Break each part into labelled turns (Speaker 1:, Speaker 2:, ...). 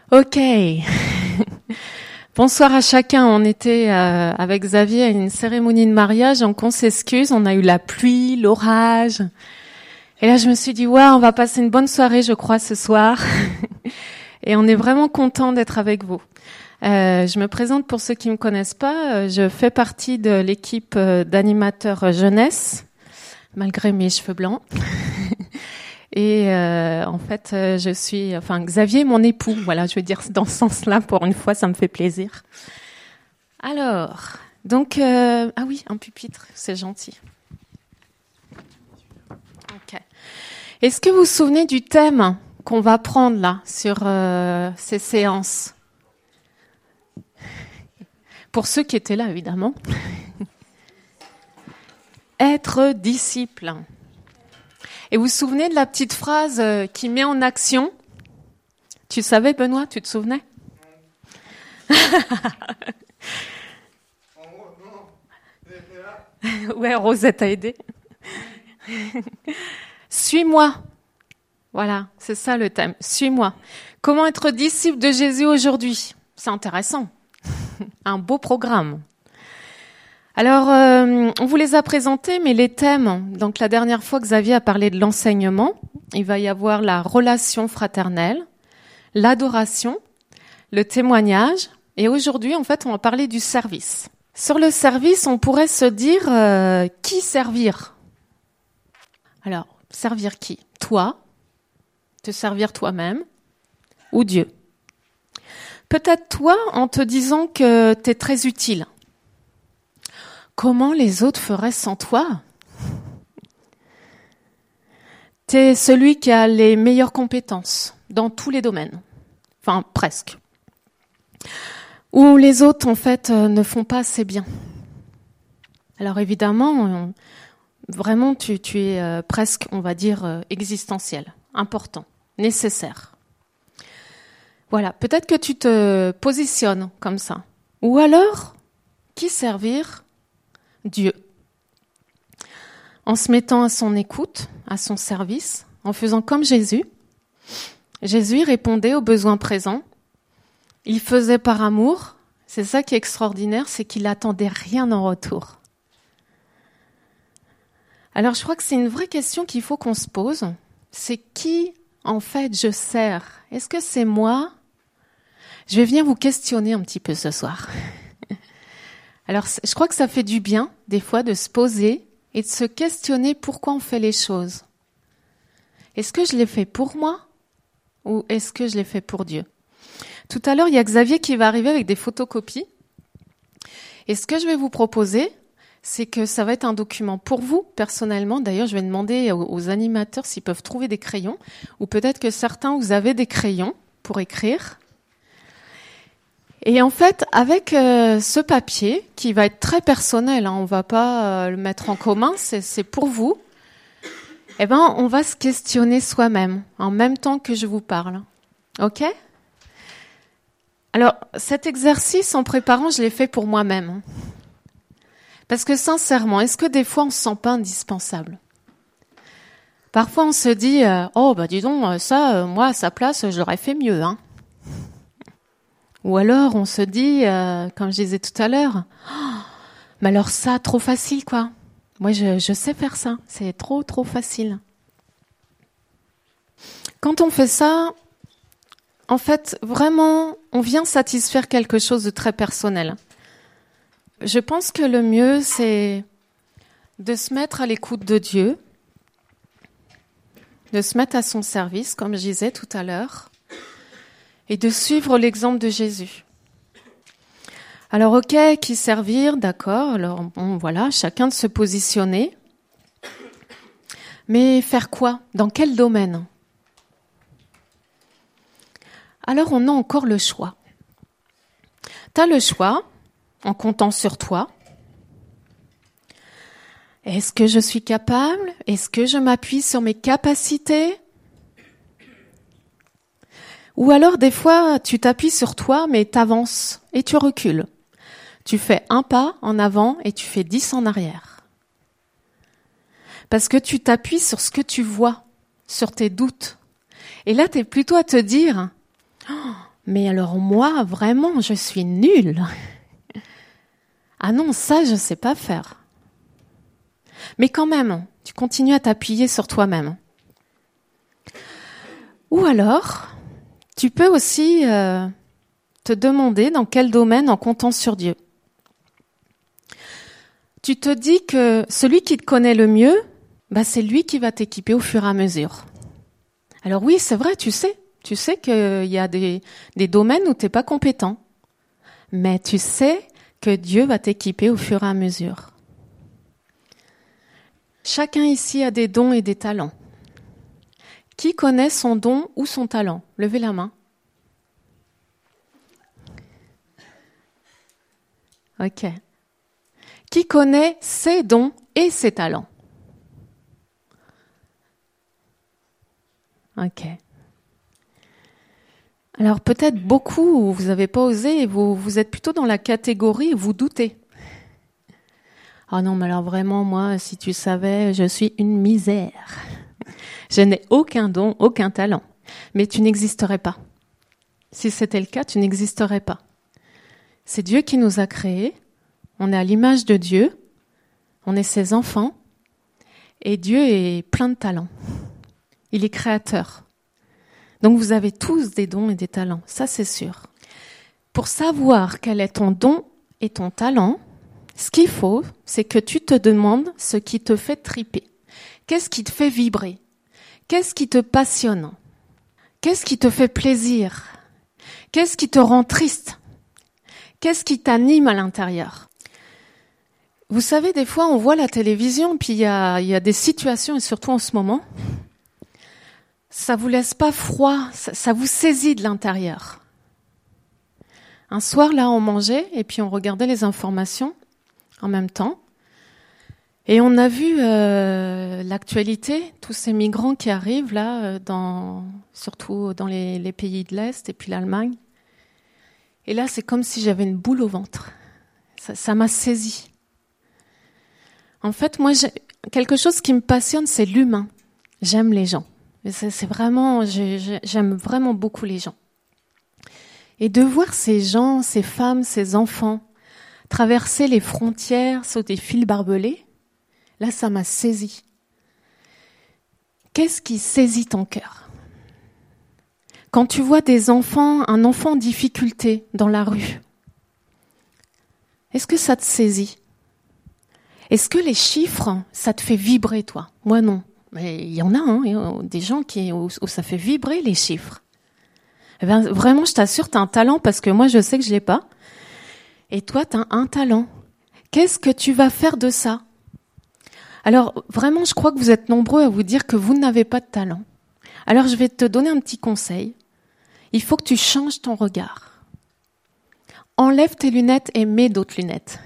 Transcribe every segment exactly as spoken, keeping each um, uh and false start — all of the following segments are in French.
Speaker 1: Ok. Bonsoir à chacun. On était euh, avec Xavier à une cérémonie de mariage, donc on s'excuse. On a eu la pluie, l'orage. Et là, je me suis dit, ouais, on va passer une bonne soirée, je crois, ce soir. Et on est vraiment content d'être avec vous. Euh, je me présente pour ceux qui ne me connaissent pas. Je fais partie de l'équipe d'animateurs jeunesse, malgré mes cheveux blancs. Et euh, en fait, je suis, enfin, Xavier, mon époux. Voilà, je veux dire dans ce sens-là. Pour une fois, ça me fait plaisir. Alors, donc, euh, ah oui, un pupitre, c'est gentil. Ok. Est-ce que vous vous souvenez du thème qu'on va prendre là sur euh, ces séances? Pour ceux qui étaient là, évidemment. Être disciple. Et vous vous souvenez de la petite phrase qui met en action? Tu savais, Benoît, tu te souvenais? Ouais, Rosette a aidé. Suis-moi. Voilà, c'est ça le thème. Suis-moi. Comment être disciple de Jésus aujourd'hui? C'est intéressant. Un beau programme. Alors, euh, on vous les a présentés, mais les thèmes, donc la dernière fois Xavier a parlé de l'enseignement, il va y avoir la relation fraternelle, l'adoration, le témoignage, et aujourd'hui, en fait, on va parler du service. Sur le service, on pourrait se dire, euh, qui servir? Alors, servir qui? Toi? Te servir toi-même? Ou Dieu? Peut-être toi, en te disant que tu es très utile. Comment les autres feraient sans toi? Tu es celui qui a les meilleures compétences dans tous les domaines. Enfin, presque. Ou les autres, en fait, ne font pas assez bien. Alors évidemment, vraiment, tu, tu es euh, presque, on va dire, euh, existentiel, important, nécessaire. Voilà, peut-être que tu te positionnes comme ça. Ou alors, qui servir? Dieu. En se mettant à son écoute, à son service, en faisant comme Jésus. Jésus répondait aux besoins présents. Il faisait par amour. C'est ça qui est extraordinaire, c'est qu'il n'attendait rien en retour. Alors je crois que c'est une vraie question qu'il faut qu'on se pose. C'est qui, en fait, je sers? Est-ce que c'est moi? Je vais venir vous questionner un petit peu ce soir. Alors, je crois que ça fait du bien, des fois, de se poser et de se questionner pourquoi on fait les choses. Est-ce que je les fais pour moi ou est-ce que je les fais pour Dieu? Tout à l'heure, il y a Xavier qui va arriver avec des photocopies. Et ce que je vais vous proposer, c'est que ça va être un document pour vous, personnellement. D'ailleurs, je vais demander aux, aux animateurs s'ils peuvent trouver des crayons. Ou peut-être que certains, vous avez des crayons pour écrire. Et en fait, avec euh, ce papier, qui va être très personnel, hein, on ne va pas euh, le mettre en commun, c'est, c'est pour vous, eh ben, on va se questionner soi-même, en même temps que je vous parle. OK? Alors, cet exercice, en préparant, je l'ai fait pour moi-même. Parce que sincèrement, est-ce que des fois, on ne se sent pas indispensable? Parfois, on se dit, euh, oh, bah dis donc, ça, euh, moi, à sa place, je l'aurais fait mieux, hein. Ou alors, on se dit, euh, comme je disais tout à l'heure, oh, mais alors ça, trop facile, quoi. Moi, je, je sais faire ça. C'est trop, trop facile. Quand on fait ça, en fait, vraiment, on vient satisfaire quelque chose de très personnel. Je pense que le mieux, c'est de se mettre à l'écoute de Dieu, de se mettre à son service, comme je disais tout à l'heure, et de suivre l'exemple de Jésus. Alors, ok, qui servir, d'accord, alors bon, voilà, chacun de se positionner. Mais faire quoi? Dans quel domaine? Alors, on a encore le choix. Tu as le choix, en comptant sur toi. Est-ce que je suis capable? Est-ce que je m'appuie sur mes capacités? Ou alors, des fois, tu t'appuies sur toi, mais tu avances et tu recules. Tu fais un pas en avant et tu fais dix en arrière. Parce que tu t'appuies sur ce que tu vois, sur tes doutes. Et là, tu es plutôt à te dire, oh, Mais alors moi, vraiment, je suis nulle. Ah non, ça, je ne sais pas faire. Mais quand même, tu continues à t'appuyer sur toi-même. Ou alors, tu peux aussi euh, te demander dans quel domaine en comptant sur Dieu. Tu te dis que celui qui te connaît le mieux, bah, c'est lui qui va t'équiper au fur et à mesure. Alors oui, c'est vrai, tu sais. Tu sais qu'il y a des, des domaines où tu n'es pas compétent. Mais tu sais que Dieu va t'équiper au fur et à mesure. Chacun ici a des dons et des talents. Qui connaît son don ou son talent? Levez la main. Ok. Qui connaît ses dons et ses talents? Ok. Alors peut-être beaucoup, vous n'avez pas osé, et vous, vous êtes plutôt dans la catégorie, vous doutez. Ah non, mais alors vraiment, moi, si tu savais, je suis une misère. Je n'ai aucun don, aucun talent. Mais tu n'existerais pas. Si c'était le cas, tu n'existerais pas. C'est Dieu qui nous a créés. On est à l'image de Dieu. On est ses enfants. Et Dieu est plein de talents. Il est créateur. Donc vous avez tous des dons et des talents. Ça, c'est sûr. Pour savoir quel est ton don et ton talent, ce qu'il faut, c'est que tu te demandes ce qui te fait triper. Qu'est-ce qui te fait vibrer? Qu'est-ce qui te passionne? Qu'est-ce qui te fait plaisir? Qu'est-ce qui te rend triste? Qu'est-ce qui t'anime à l'intérieur? Vous savez, des fois, on voit la télévision, puis il y a, il y a des situations, et surtout en ce moment, ça vous laisse pas froid, ça, ça vous saisit de l'intérieur. Un soir, là, on mangeait, et puis on regardait les informations en même temps. Et on a vu euh, l'actualité, tous ces migrants qui arrivent là, dans, surtout dans les, les pays de l'Est et puis l'Allemagne. Et là, c'est comme si j'avais une boule au ventre. Ça, ça m'a saisi. En fait, moi, j'ai, quelque chose qui me passionne, c'est l'humain. J'aime les gens. C'est, c'est vraiment, j'ai, j'aime vraiment beaucoup les gens. Et de voir ces gens, ces femmes, ces enfants traverser les frontières sur des fils barbelés, là, ça m'a saisi. Qu'est-ce qui saisit ton cœur? Quand tu vois des enfants, un enfant en difficulté dans la rue, est-ce que ça te saisit? Est-ce que les chiffres, ça te fait vibrer, toi? Moi, non. Mais il y en a, hein, des gens qui, où, où ça fait vibrer les chiffres. Eh bien, vraiment, je t'assure, tu as un talent, parce que moi, je sais que je l'ai pas. Et toi, tu as un talent. Qu'est-ce que tu vas faire de ça? Alors, vraiment, je crois que vous êtes nombreux à vous dire que vous n'avez pas de talent. Alors, je vais te donner un petit conseil. Il faut que tu changes ton regard. Enlève tes lunettes et mets d'autres lunettes.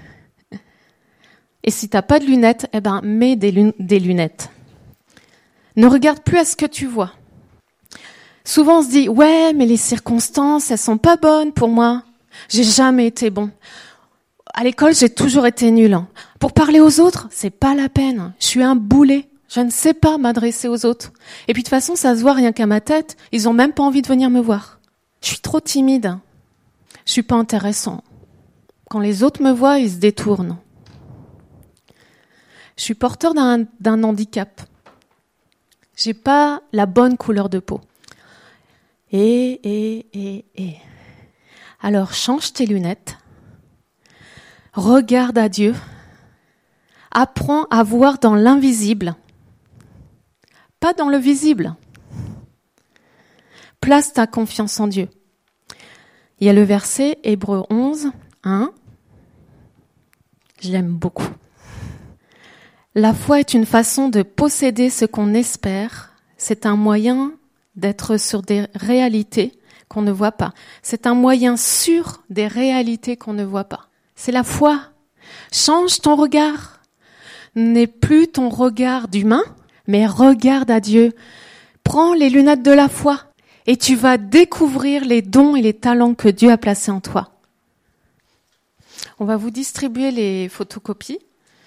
Speaker 1: Et si tu n'as pas de lunettes, eh ben, mets des, lun- des lunettes. Ne regarde plus à ce que tu vois. Souvent, on se dit, ouais, mais les circonstances, elles sont pas bonnes pour moi. J'ai jamais été bon. À l'école, j'ai toujours été nulle. Pour parler aux autres, c'est pas la peine. Je suis un boulet. Je ne sais pas m'adresser aux autres. Et puis de toute façon, ça se voit rien qu'à ma tête. Ils ont même pas envie de venir me voir. Je suis trop timide. Je suis pas intéressant. Quand les autres me voient, ils se détournent. Je suis porteur d'un, d'un handicap. J'ai pas la bonne couleur de peau. Et, et, et, et. Alors, change tes lunettes. Regarde à Dieu. Apprends à voir dans l'invisible. Pas dans le visible. Place ta confiance en Dieu. Il y a le verset Hébreux onze, un. Je l'aime beaucoup. La foi est une façon de posséder ce qu'on espère. C'est un moyen d'être sur des réalités qu'on ne voit pas. C'est un moyen sûr des réalités qu'on ne voit pas. C'est la foi. Change ton regard. N'est plus ton regard d'humain, mais regarde à Dieu. Prends les lunettes de la foi et tu vas découvrir les dons et les talents que Dieu a placés en toi. On va vous distribuer les photocopies.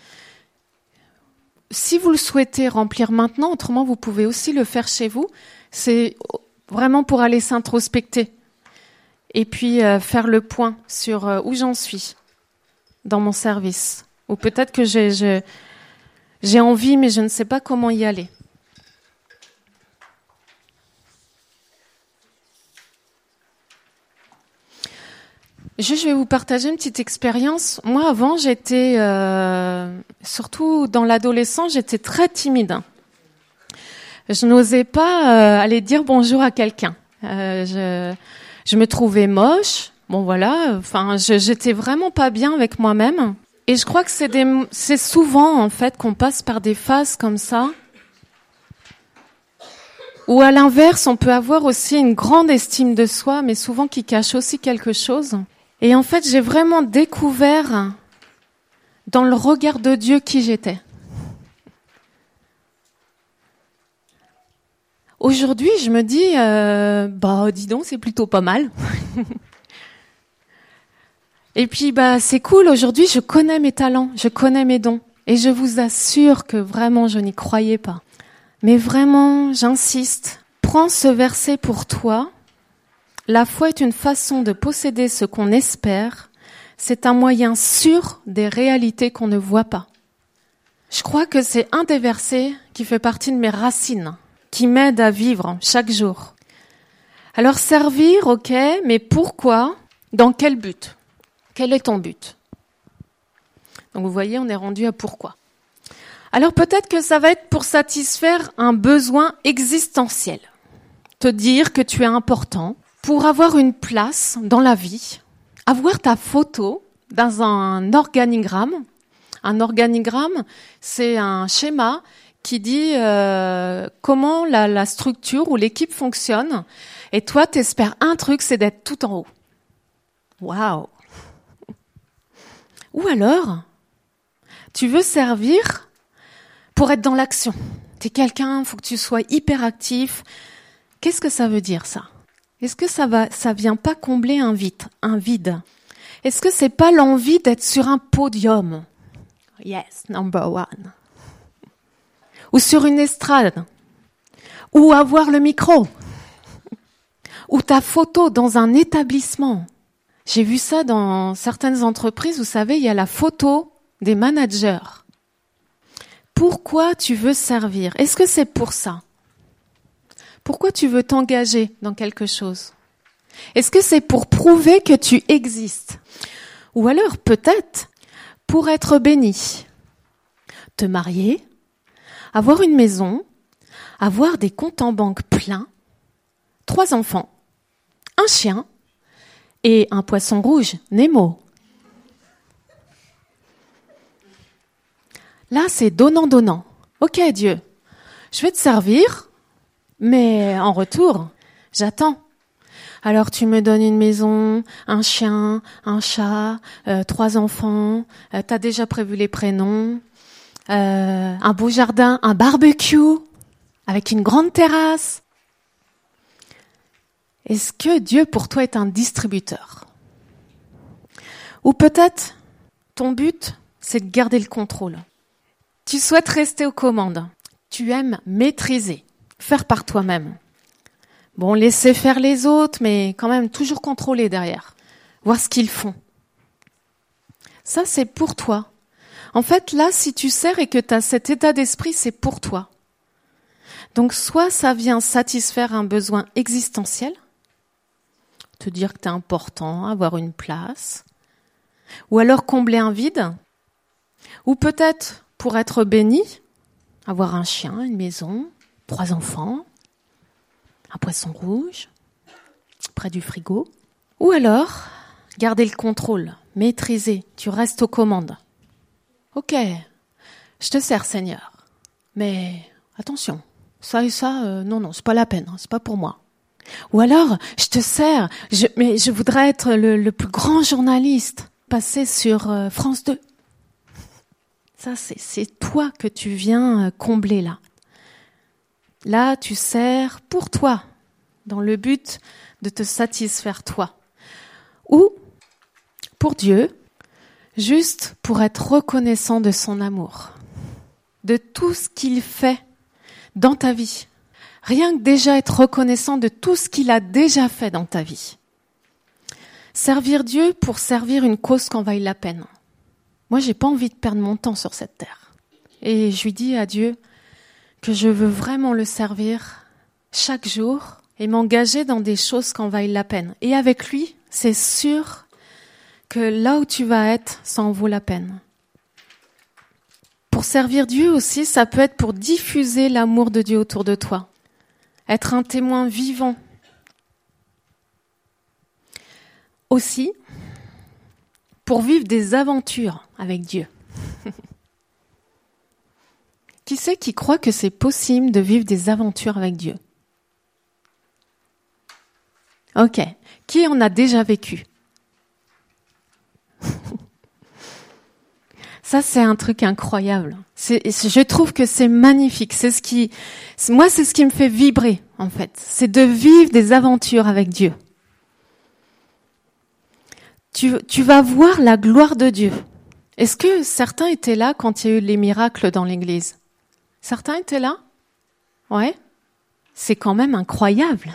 Speaker 1: Si vous le souhaitez remplir maintenant, autrement vous pouvez aussi le faire chez vous. C'est vraiment pour aller s'introspecter. et puis euh, faire le point sur euh, où j'en suis dans mon service. Ou peut-être que j'ai, j'ai, j'ai envie, mais je ne sais pas comment y aller. Je, je vais vous partager une petite expérience. Moi, avant, j'étais, euh, surtout dans l'adolescence, j'étais très timide. Je n'osais pas euh, aller dire bonjour à quelqu'un. Euh, je, je me trouvais moche. Bon, voilà. Enfin, je, j'étais vraiment pas bien avec moi-même. Et je crois que c'est, des, c'est souvent, en fait, qu'on passe par des phases comme ça. Ou à l'inverse, on peut avoir aussi une grande estime de soi, mais souvent qui cache aussi quelque chose. Et en fait, j'ai vraiment découvert dans le regard de Dieu qui j'étais. Aujourd'hui, je me dis, euh, bah, dis donc, c'est plutôt pas mal. Et puis, bah, c'est cool. Aujourd'hui, je connais mes talents, je connais mes dons. Et je vous assure que vraiment, je n'y croyais pas. Mais vraiment, j'insiste. Prends ce verset pour toi. La foi est une façon de posséder ce qu'on espère. C'est un moyen sûr des réalités qu'on ne voit pas. Je crois que c'est un des versets qui fait partie de mes racines, qui m'aide à vivre chaque jour. Alors servir, ok, mais pourquoi? Dans quel but? Quel est ton but? Donc vous voyez, on est rendu à pourquoi. Alors peut-être que ça va être pour satisfaire un besoin existentiel. Te dire que tu es important, pour avoir une place dans la vie, avoir ta photo dans un organigramme. Un organigramme, c'est un schéma qui dit euh, comment la, la structure ou l'équipe fonctionne. Et toi, tu espères un truc, c'est d'être tout en haut. Waouh! Ou alors, tu veux servir pour être dans l'action. Tu es quelqu'un, il faut que tu sois hyper actif. Qu'est-ce que ça veut dire, ça? Est-ce que ça va, ça vient pas combler un vide, un vide? Est-ce que c'est pas l'envie d'être sur un podium? Yes, number one. Ou sur une estrade? Ou avoir le micro? Ou ta photo dans un établissement? J'ai vu ça dans certaines entreprises, vous savez, il y a la photo des managers. Pourquoi tu veux servir? Est-ce que c'est pour ça? Pourquoi tu veux t'engager dans quelque chose? Est-ce que c'est pour prouver que tu existes? Ou alors, peut-être, pour être béni. Te marier, avoir une maison, avoir des comptes en banque pleins, trois enfants, un chien et un poisson rouge, Nemo. Là, c'est donnant-donnant. Ok, Dieu, je vais te servir, mais en retour, j'attends. Alors tu me donnes une maison, un chien, un chat, euh, trois enfants, euh, t'as déjà prévu les prénoms, euh, un beau jardin, un barbecue avec une grande terrasse. Est-ce que Dieu pour toi est un distributeur? Ou peut-être ton but, c'est de garder le contrôle. Tu souhaites rester aux commandes. Tu aimes maîtriser, faire par toi-même. Bon, laisser faire les autres, mais quand même toujours contrôler derrière. Voir ce qu'ils font. Ça, c'est pour toi. En fait, là, si tu sers et que tu as cet état d'esprit, c'est pour toi. Donc, soit ça vient satisfaire un besoin existentiel, te dire que tu es important, avoir une place, ou alors combler un vide, ou peut-être pour être béni, avoir un chien, une maison, trois enfants, un poisson rouge, près du frigo. Ou alors, garder le contrôle, maîtriser, tu restes aux commandes. Ok, je te sers, Seigneur, mais attention, ça et ça, euh, non, non, c'est pas la peine, hein, c'est pas pour moi. Ou alors, je te sers, je, mais je voudrais être le, le plus grand journaliste, passer sur euh, France deux. Ça, c'est, c'est toi que tu viens combler là. Là, tu sers pour toi, dans le but de te satisfaire toi. Ou pour Dieu, juste pour être reconnaissant de son amour, de tout ce qu'il fait dans ta vie. Rien que déjà être reconnaissant de tout ce qu'il a déjà fait dans ta vie. Servir Dieu pour servir une cause qu'en vaille la peine. Moi, j'ai pas envie de perdre mon temps sur cette terre. Et je lui dis à Dieu que je veux vraiment le servir chaque jour et m'engager dans des choses qu'en vaille la peine. Et avec lui, c'est sûr que là où tu vas être, ça en vaut la peine. Pour servir Dieu aussi, ça peut être pour diffuser l'amour de Dieu autour de toi. Être un témoin vivant. Aussi, pour vivre des aventures avec Dieu. Qui c'est qui croit que c'est possible de vivre des aventures avec Dieu? Ok. Qui en a déjà vécu? Ça, c'est un truc incroyable. C'est, je trouve que c'est magnifique. C'est ce qui, moi, c'est ce qui me fait vibrer, en fait. C'est de vivre des aventures avec Dieu. Tu, tu vas voir la gloire de Dieu. Est-ce que certains étaient là quand il y a eu les miracles dans l'église? Certains étaient là? Ouais. C'est quand même incroyable.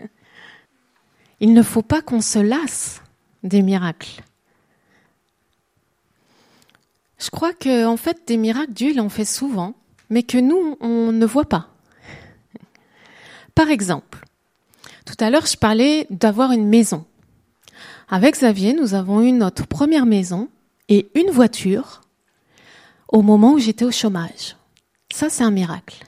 Speaker 1: Il ne faut pas qu'on se lasse des miracles. Je crois que, en fait, des miracles, Dieu, il en fait souvent, mais que nous, on ne voit pas. Par exemple, tout à l'heure, je parlais d'avoir une maison. Avec Xavier, nous avons eu notre première maison et une voiture au moment où j'étais au chômage. Ça, c'est un miracle.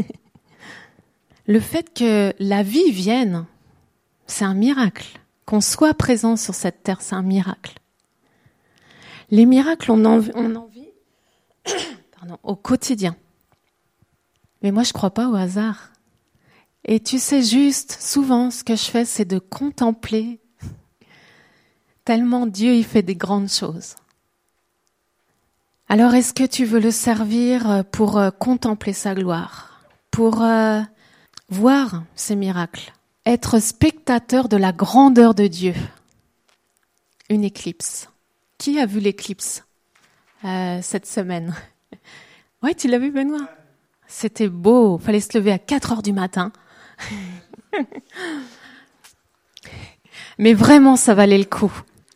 Speaker 1: Le fait que la vie vienne, c'est un miracle. Qu'on soit présent sur cette terre, c'est un miracle. Les miracles, on en, on en vit pardon, au quotidien. Mais moi, je crois pas au hasard. Et tu sais juste, souvent, ce que je fais, c'est de contempler tellement Dieu, il fait des grandes choses. Alors, est-ce que tu veux le servir pour contempler sa gloire, pour euh, voir ses miracles, être spectateur de la grandeur de Dieu? Une éclipse. Qui a vu l'éclipse euh, cette semaine? Ouais, tu l'as vu, Benoît? C'était beau. Fallait se lever à quatre heures du matin. Mais vraiment, ça valait le coup.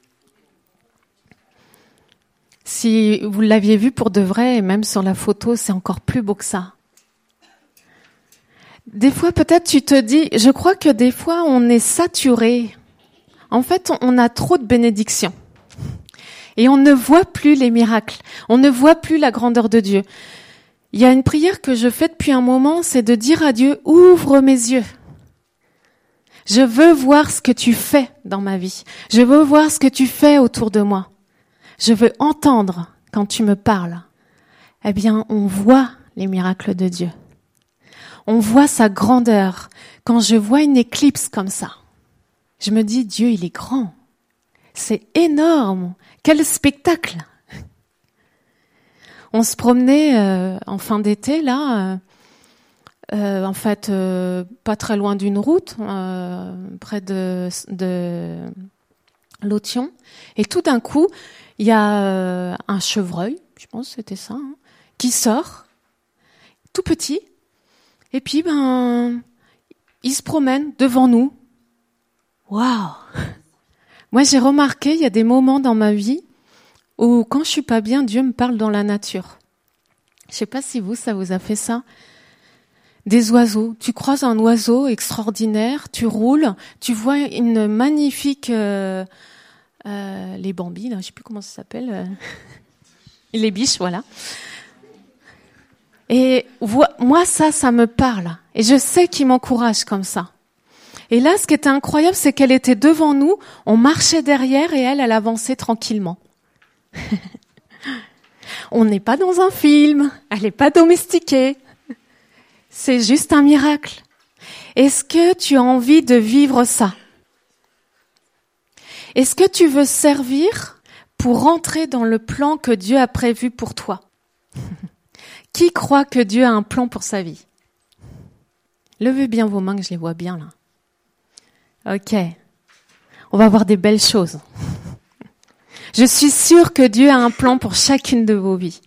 Speaker 1: Si vous l'aviez vu pour de vrai, et même sur la photo, c'est encore plus beau que ça. Des fois, peut-être, tu te dis, je crois que des fois, on est saturé. En fait, on a trop de bénédictions. Et on ne voit plus les miracles. On ne voit plus la grandeur de Dieu. Il y a une prière que je fais depuis un moment, c'est de dire à Dieu, ouvre mes yeux. Je veux voir ce que tu fais dans ma vie. Je veux voir ce que tu fais autour de moi. Je veux entendre quand tu me parles. Eh bien, on voit les miracles de Dieu. On voit sa grandeur. Quand je vois une éclipse comme ça, je me dis, Dieu, il est grand. C'est énorme. Quel spectacle! On se promenait euh, en fin d'été, là, euh, euh, en fait, euh, pas très loin d'une route, euh, près de, de Lotion. Et tout d'un coup, il y a euh, un chevreuil, je pense que c'était ça, hein, qui sort, tout petit, et puis, ben, il se promène devant nous. Waouh! Moi, j'ai remarqué, il y a des moments dans ma vie où, quand je suis pas bien, Dieu me parle dans la nature. Je sais pas si vous, ça vous a fait ça. Des oiseaux. Tu croises un oiseau extraordinaire, tu roules, tu vois une magnifique, euh, euh, les bambis, là, je sais plus comment ça s'appelle, euh, les biches, voilà. Et moi, ça, ça me parle. Et je sais qu'il m'encourage comme ça. Et là, ce qui était incroyable, c'est qu'elle était devant nous, on marchait derrière et elle, elle avançait tranquillement. On n'est pas dans un film, elle n'est pas domestiquée. C'est juste un miracle. Est-ce que tu as envie de vivre ça? Est-ce que tu veux servir pour rentrer dans le plan que Dieu a prévu pour toi? Qui croit que Dieu a un plan pour sa vie? Levez bien vos mains que je les vois bien là. Ok, on va voir des belles choses. Je suis sûre que Dieu a un plan pour chacune de vos vies.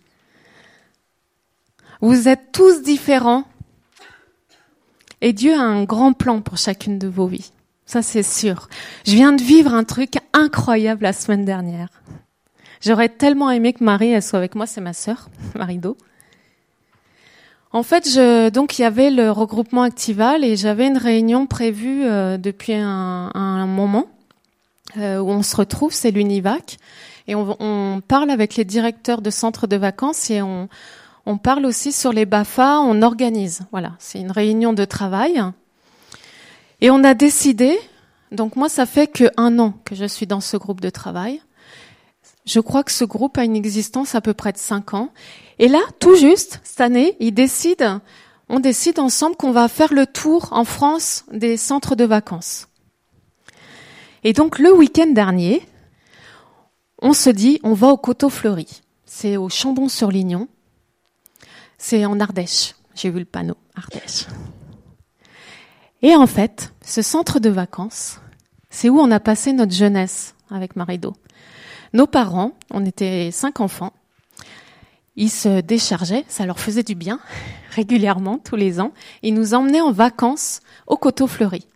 Speaker 1: Vous êtes tous différents et Dieu a un grand plan pour chacune de vos vies. Ça, c'est sûr. Je viens de vivre un truc incroyable la semaine dernière. J'aurais tellement aimé que Marie, elle soit avec moi, c'est ma sœur, Marie-Do. En fait, je, donc il y avait le regroupement Actival et j'avais une réunion prévue euh, depuis un, un moment euh, où on se retrouve, c'est l'Univac, et on, on parle avec les directeurs de centres de vacances et on, on parle aussi sur les B A F A, on organise. Voilà, c'est une réunion de travail. Et on a décidé, donc moi ça fait que un an que je suis dans ce groupe de travail. Je crois que ce groupe a une existence à peu près de cinq ans. Et là, tout juste, cette année, ils décident, on décide ensemble qu'on va faire le tour en France des centres de vacances. Et donc, le week-end dernier, on se dit, on va au Coteau-Fleury. C'est au Chambon-sur-Lignon. C'est en Ardèche. J'ai vu le panneau, Ardèche. Et en fait, ce centre de vacances, c'est où on a passé notre jeunesse avec Marie-Do. Nos parents, on était cinq enfants, ils se déchargeaient, ça leur faisait du bien, régulièrement, tous les ans. Ils nous emmenaient en vacances au Coteau-Fleury.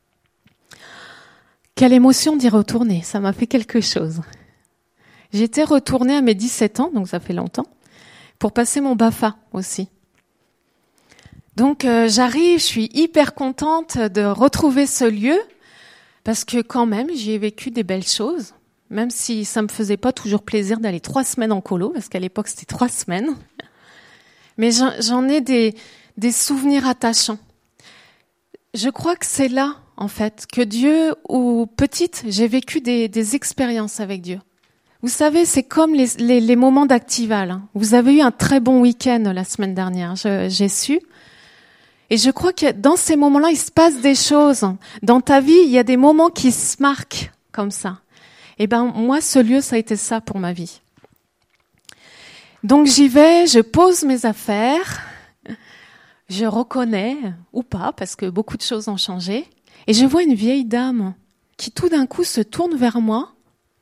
Speaker 1: Quelle émotion d'y retourner, ça m'a fait quelque chose. J'étais retournée à mes dix-sept ans, donc ça fait longtemps, pour passer mon B A F A aussi. Donc euh, j'arrive, je suis hyper contente de retrouver ce lieu, parce que quand même, j'y ai vécu des belles choses. Même si ça me faisait pas toujours plaisir d'aller trois semaines en colo, parce qu'à l'époque c'était trois semaines. Mais j'en, j'en ai des, des souvenirs attachants. Je crois que c'est là, en fait, que Dieu, ou petite, j'ai vécu des, des expériences avec Dieu. Vous savez, c'est comme les, les, les moments d'Actival. Hein. Vous avez eu un très bon week-end la semaine dernière, je, j'ai su. Et je crois que dans ces moments-là, il se passe des choses. Dans ta vie, il y a des moments qui se marquent comme ça. Eh ben, moi, ce lieu, ça a été ça pour ma vie. Donc, j'y vais, je pose mes affaires, je reconnais, ou pas, parce que beaucoup de choses ont changé, et je vois une vieille dame qui, tout d'un coup, se tourne vers moi.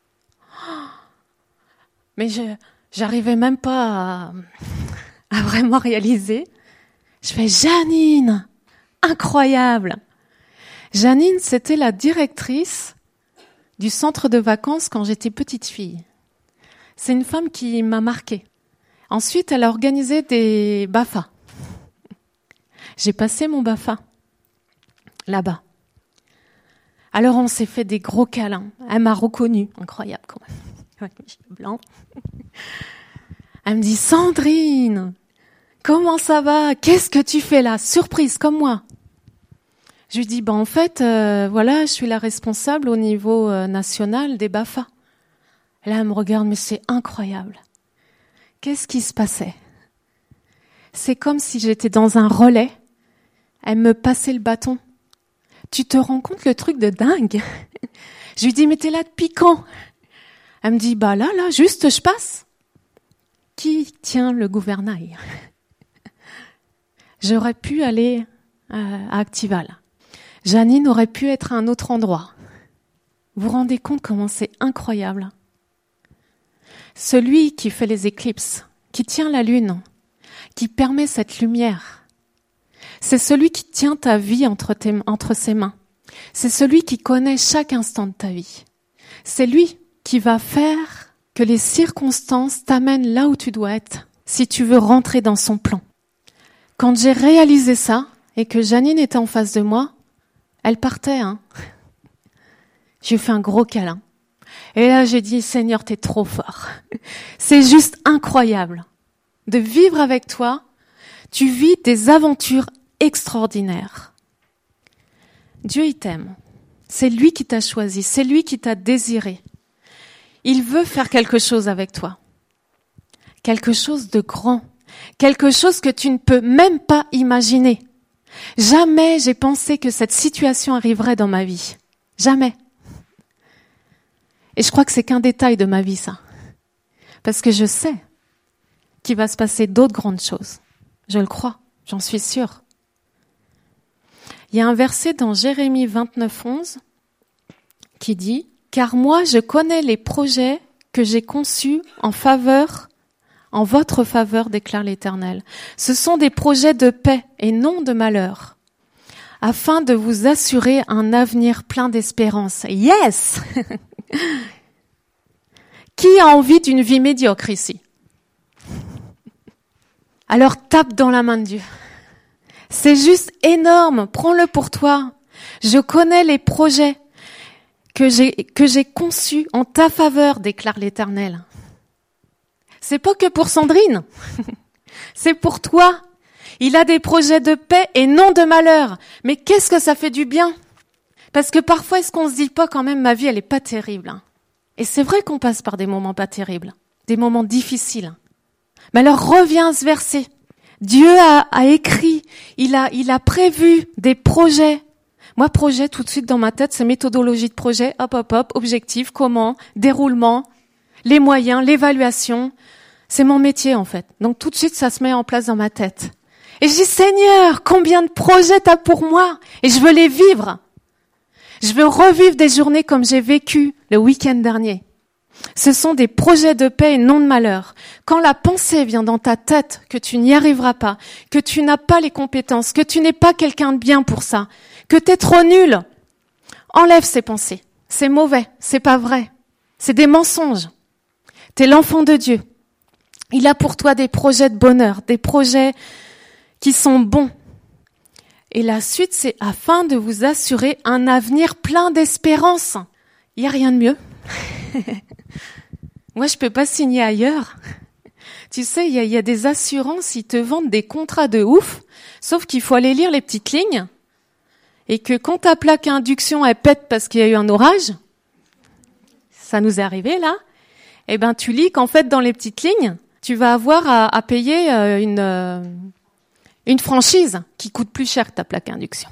Speaker 1: Mais je, j'arrivais même pas à, à vraiment réaliser. Je fais « Janine !» Incroyable. Janine, c'était la directrice du centre de vacances quand j'étais petite fille. C'est une femme qui m'a marquée. Ensuite, elle a organisé des B A F A. J'ai passé mon B A F A là-bas. Alors, on s'est fait des gros câlins. Elle m'a reconnue. Incroyable, quand même. Avec mes cheveux blancs. Elle me dit « Sandrine, comment ça va? Qu'est-ce que tu fais là? Surprise, comme moi. » Je lui dis, ben en fait, euh, voilà, je suis la responsable au niveau euh, national des B A F A. Et là, elle me regarde, mais c'est incroyable. Qu'est-ce qui se passait? C'est comme si j'étais dans un relais. Elle me passait le bâton. Tu te rends compte le truc de dingue? Je lui dis, mais t'es là depuis quand? Elle me dit, bah là, là, juste je passe. Qui tient le gouvernail? J'aurais pu aller euh, à Actival. Janine aurait pu être à un autre endroit. Vous vous rendez compte comment c'est incroyable? Celui qui fait les éclipses, qui tient la lune, qui permet cette lumière, c'est celui qui tient ta vie entre, tes, entre ses mains. C'est celui qui connaît chaque instant de ta vie. C'est lui qui va faire que les circonstances t'amènent là où tu dois être, si tu veux rentrer dans son plan. Quand j'ai réalisé ça, et que Janine était en face de moi, elle partait, hein. J'ai fait un gros câlin. Et là, j'ai dit, Seigneur, t'es trop fort. C'est juste incroyable de vivre avec toi. Tu vis des aventures extraordinaires. Dieu, il t'aime. C'est lui qui t'a choisi. C'est lui qui t'a désiré. Il veut faire quelque chose avec toi. Quelque chose de grand. Quelque chose que tu ne peux même pas imaginer. Jamais j'ai pensé que cette situation arriverait dans ma vie. Jamais. Et je crois que c'est qu'un détail de ma vie, ça. Parce que je sais qu'il va se passer d'autres grandes choses. Je le crois, j'en suis sûre. Il y a un verset dans Jérémie vingt-neuf, onze qui dit « Car moi, je connais les projets que j'ai conçus en faveur, en votre faveur, déclare l'Éternel. Ce sont des projets de paix et non de malheur, afin de vous assurer un avenir plein d'espérance. Yes! Qui a envie d'une vie médiocre ici? Alors tape dans la main de Dieu. C'est juste énorme, prends-le pour toi. Je connais les projets que j'ai, que j'ai conçus en ta faveur, déclare l'Éternel. C'est pas que pour Sandrine, c'est pour toi. Il a des projets de paix et non de malheur. Mais qu'est-ce que ça fait du bien? Parce que parfois, est-ce qu'on se dit pas quand même, ma vie, elle est pas terrible, hein? Et c'est vrai qu'on passe par des moments pas terribles, des moments difficiles. Mais alors reviens à ce verset. Dieu a, a écrit, il a, il a prévu des projets. Moi, projet, tout de suite dans ma tête, c'est méthodologie de projet, hop, hop, hop, objectif, comment, déroulement, les moyens, l'évaluation. C'est mon métier, en fait. Donc tout de suite, ça se met en place dans ma tête. Et je dis, Seigneur, combien de projets t'as pour moi? Et je veux les vivre. Je veux revivre des journées comme j'ai vécu le week-end dernier. Ce sont des projets de paix et non de malheur. Quand la pensée vient dans ta tête que tu n'y arriveras pas, que tu n'as pas les compétences, que tu n'es pas quelqu'un de bien pour ça, que tu es trop nul, enlève ces pensées. C'est mauvais, c'est pas vrai. C'est des mensonges. Tu es l'enfant de Dieu. Il a pour toi des projets de bonheur, des projets qui sont bons. Et la suite, c'est afin de vous assurer un avenir plein d'espérance. Il n'y a rien de mieux. Moi, je peux pas signer ailleurs. Tu sais, il y a, y a des assurances, ils te vendent des contrats de ouf, sauf qu'il faut aller lire les petites lignes, et que quand ta plaque à induction, elle pète parce qu'il y a eu un orage, ça nous est arrivé là, eh ben tu lis qu'en fait, dans les petites lignes, tu vas avoir à, à payer une, euh, une franchise qui coûte plus cher que ta plaque à induction.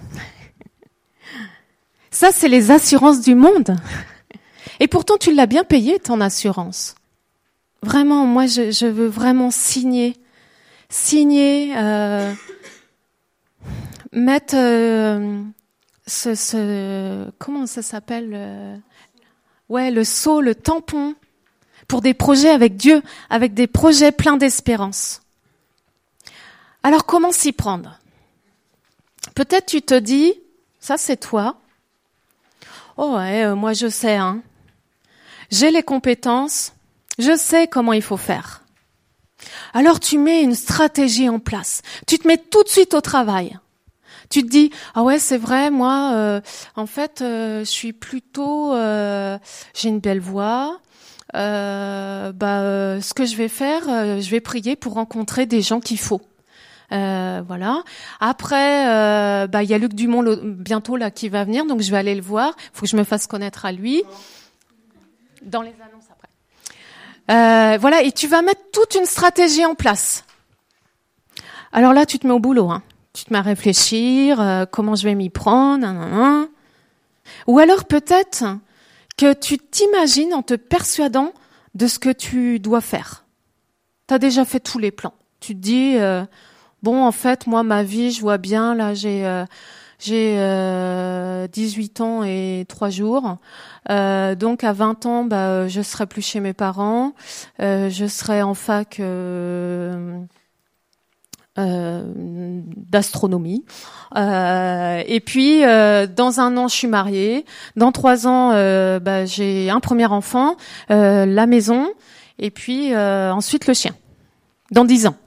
Speaker 1: Ça, c'est les assurances du monde. Et pourtant, tu l'as bien payé, ton assurance. Vraiment, moi, je, je veux vraiment signer, signer, euh, mettre euh, ce, ce, comment ça s'appelle euh, ouais, le sceau, le tampon, pour des projets avec Dieu, avec des projets pleins d'espérance. Alors, comment s'y prendre? Peut-être tu te dis, ça c'est toi. Oh ouais, euh, moi je sais, hein. J'ai les compétences, je sais comment il faut faire. Alors tu mets une stratégie en place. Tu te mets tout de suite au travail. Tu te dis, ah ouais, c'est vrai, moi, euh, en fait, euh, je suis plutôt, euh, j'ai une belle voix. Euh, bah, euh, ce que je vais faire, euh, je vais prier pour rencontrer des gens qu'il faut. Euh, voilà. Après, euh, bah, il y a Luc Dumont le, bientôt là qui va venir, donc je vais aller le voir. Il faut que je me fasse connaître à lui. Dans les annonces après. Euh, voilà, et tu vas mettre toute une stratégie en place. Alors là, tu te mets au boulot, hein. Tu te mets à réfléchir, euh, comment je vais m'y prendre, nan, nan, nan. Ou alors peut-être que tu t'imagines en te persuadant de ce que tu dois faire. Tu as déjà fait tous les plans. Tu te dis, euh, bon, en fait, moi, ma vie, je vois bien, là, j'ai... Euh, J'ai euh, dix-huit ans et trois jours. Euh, donc à vingt ans, bah, je serai plus chez mes parents. Euh, je serai en fac euh, euh, d'astronomie. Euh, et puis euh, dans un an, je suis mariée. Dans trois ans, euh, bah, j'ai un premier enfant, euh, la maison, et puis euh, ensuite le chien. Dans dix ans.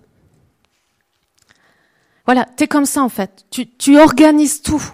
Speaker 1: Voilà, t'es comme ça en fait. Tu, tu organises tout.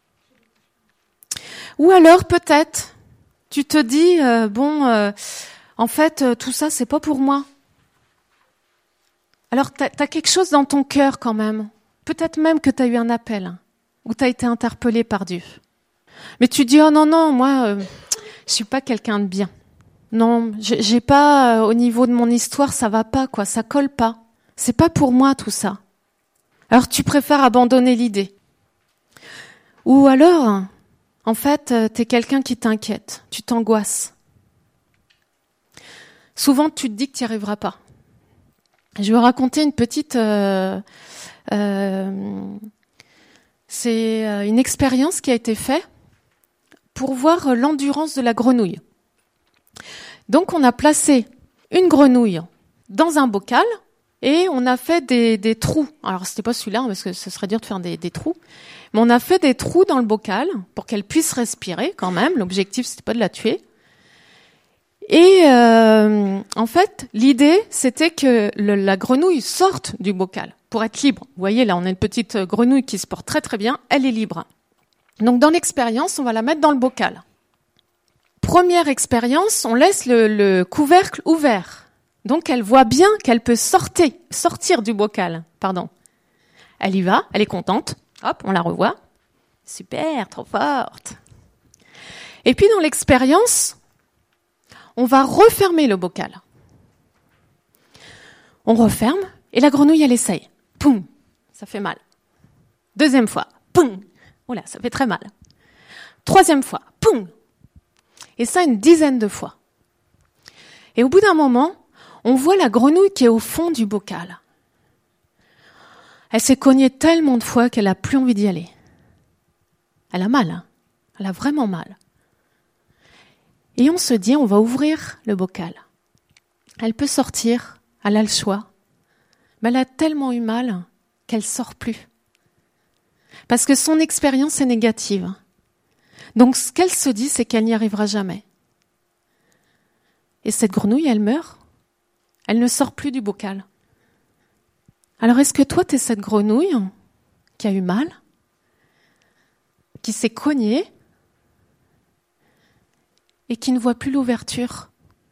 Speaker 1: Ou alors peut-être, tu te dis euh, bon, euh, en fait, euh, tout ça c'est pas pour moi. Alors t'as, t'as quelque chose dans ton cœur quand même. Peut-être même que t'as eu un appel hein, ou t'as été interpellé par Dieu. Mais tu dis oh non non, moi, euh, je suis pas quelqu'un de bien. Non, j'ai, j'ai pas euh, au niveau de mon histoire, ça va pas quoi, ça colle pas. C'est pas pour moi tout ça. Alors tu préfères abandonner l'idée. Ou alors, en fait, t'es quelqu'un qui t'inquiète, tu t'angoisses. Souvent, tu te dis que tu n'y arriveras pas. Je vais raconter une petite... Euh, euh, c'est une expérience qui a été faite pour voir l'endurance de la grenouille. Donc, on a placé une grenouille dans un bocal Et on a fait des, des trous. Alors, c'était pas celui-là, hein, parce que ce serait dur de faire des, des trous. Mais on a fait des trous dans le bocal pour qu'elle puisse respirer quand même. L'objectif, c'était pas de la tuer. Et euh, en fait, l'idée, c'était que le, la grenouille sorte du bocal pour être libre. Vous voyez, là, on a une petite grenouille qui se porte très très bien. Elle est libre. Donc, dans l'expérience, on va la mettre dans le bocal. Première expérience, on laisse le, le couvercle ouvert. Donc, elle voit bien qu'elle peut sortir, sortir du bocal. Pardon. Elle y va, elle est contente. Hop, on la revoit. Super, trop forte. Et puis, dans l'expérience, on va refermer le bocal. On referme et la grenouille, elle essaye. Poum, ça fait mal. Deuxième fois, poum, oh là, ça fait très mal. Troisième fois, poum. Et ça une dizaine de fois. Et au bout d'un moment, on voit la grenouille qui est au fond du bocal. Elle s'est cognée tellement de fois qu'elle n'a plus envie d'y aller. Elle a mal, hein. Elle a vraiment mal. Et on se dit, on va ouvrir le bocal. Elle peut sortir, elle a le choix. Mais elle a tellement eu mal qu'elle ne sort plus. Parce que son expérience est négative. Donc ce qu'elle se dit, c'est qu'elle n'y arrivera jamais. Et cette grenouille, elle meurt. Elle ne sort plus du bocal. Alors est-ce que toi, tu es cette grenouille qui a eu mal, qui s'est cognée, et qui ne voit plus l'ouverture?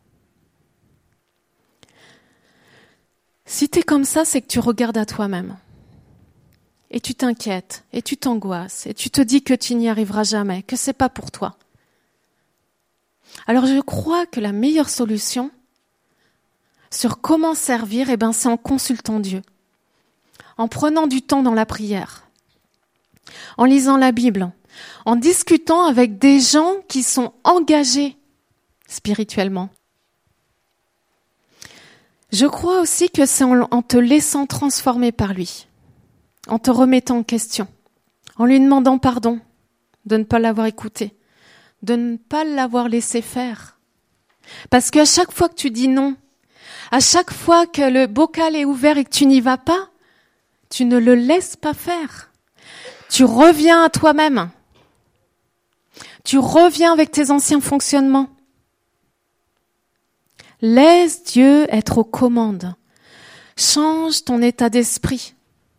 Speaker 1: Si tu es comme ça, c'est que tu regardes à toi-même. Et tu t'inquiètes, et tu t'angoisses, et tu te dis que tu n'y arriveras jamais, que c'est pas pour toi. Alors je crois que la meilleure solution sur comment servir, eh ben, c'est en consultant Dieu, en prenant du temps dans la prière, en lisant la Bible, en discutant avec des gens qui sont engagés spirituellement. Je crois aussi que c'est en, en te laissant transformer par lui, en te remettant en question, en lui demandant pardon de ne pas l'avoir écouté, de ne pas l'avoir laissé faire. Parce qu'à chaque fois que tu dis non, à chaque fois que le bocal est ouvert et que tu n'y vas pas, tu ne le laisses pas faire. Tu reviens à toi-même. Tu reviens avec tes anciens fonctionnements. Laisse Dieu être aux commandes. Change ton état d'esprit.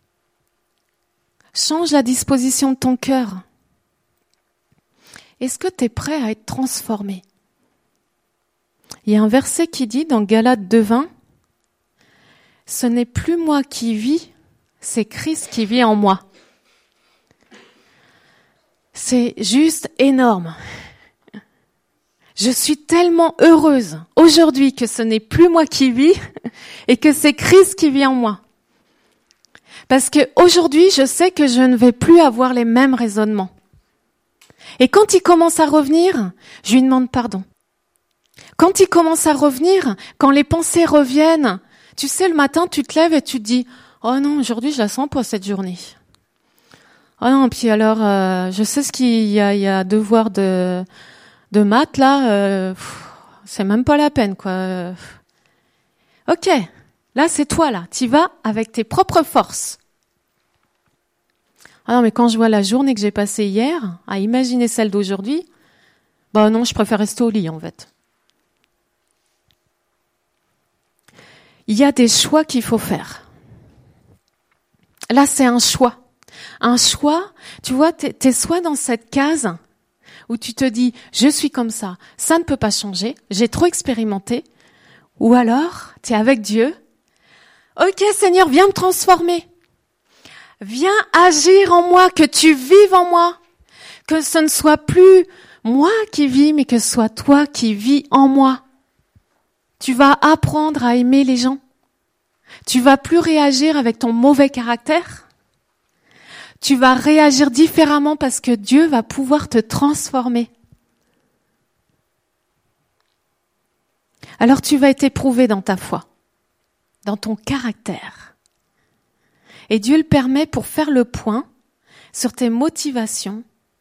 Speaker 1: Change la disposition de ton cœur. Est-ce que tu es prêt à être transformé? Il y a un verset qui dit dans Galates deux vingt, « Ce n'est plus moi qui vis, c'est Christ qui vit en moi. » C'est juste énorme. Je suis tellement heureuse aujourd'hui que ce n'est plus moi qui vis et que c'est Christ qui vit en moi. Parce que aujourd'hui, je sais que je ne vais plus avoir les mêmes raisonnements. Et quand il commence à revenir, je lui demande pardon. Quand il commence à revenir, quand les pensées reviennent, tu sais, le matin, tu te lèves et tu te dis « Oh non, aujourd'hui, je la sens pas cette journée. » Oh non, puis alors, euh, je sais ce qu'il y a, il y a devoir de, de maths, là, euh, pff, c'est même pas la peine, quoi. Ok, là, c'est toi, là. Tu vas avec tes propres forces. Ah non, mais quand je vois la journée que j'ai passée hier, à imaginer celle d'aujourd'hui, bah non, je préfère rester au lit, en fait. Il y a des choix qu'il faut faire. Là, c'est un choix. Un choix, tu vois, t'es, t'es soit dans cette case où tu te dis « je suis comme ça, ça ne peut pas changer, j'ai trop expérimenté », ou alors t'es avec Dieu. « Ok Seigneur, viens me transformer, viens agir en moi, que tu vives en moi, que ce ne soit plus moi qui vis, mais que ce soit toi qui vis en moi. » Tu vas apprendre à aimer les gens. Tu vas plus réagir avec ton mauvais caractère. Tu vas réagir différemment parce que Dieu va pouvoir te transformer. Alors tu vas être éprouvé dans ta foi, dans ton caractère. Et Dieu le permet pour faire le point sur tes motivations,